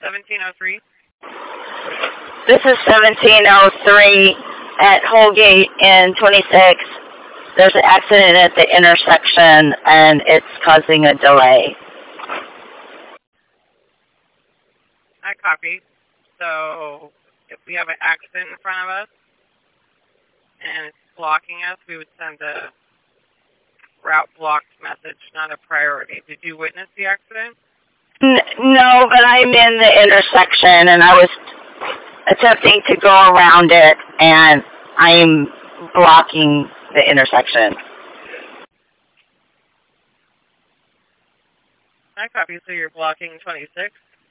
1703. This is 1703 at Holgate in 26. There's an accident at the intersection, and it's causing a delay. I copy. So if we have an accident in front of us and it's blocking us, we would send a route blocked message, not a priority. Did you witness the accident? No, but I'm in the intersection, and I was attempting to go around it, and I'm blocking the intersection. I copy. So you're blocking 26.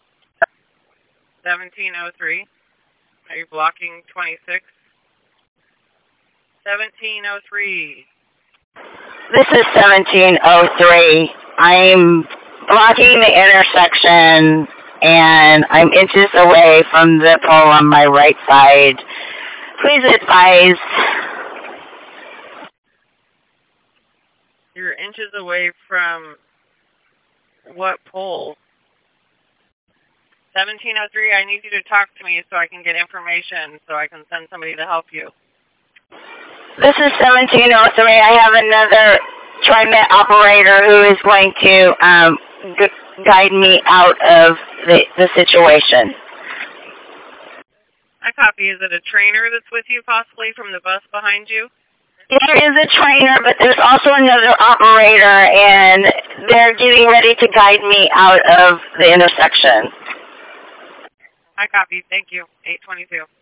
1703. Are you blocking 26? 1703. This is 1703. I'm blocking the intersection, and I'm inches away from the pole on my right side. Please advise. You're inches away from what pole? 1703, I need you to talk to me so I can get information so I can send somebody to help you. This is 1703. I have another TriMet operator who is going to guide me out of the situation. I copy. Is it a trainer that's with you possibly from the bus behind you? There is a trainer, but there's also another operator, and they're getting ready to guide me out of the intersection. I copy. Thank you. 822.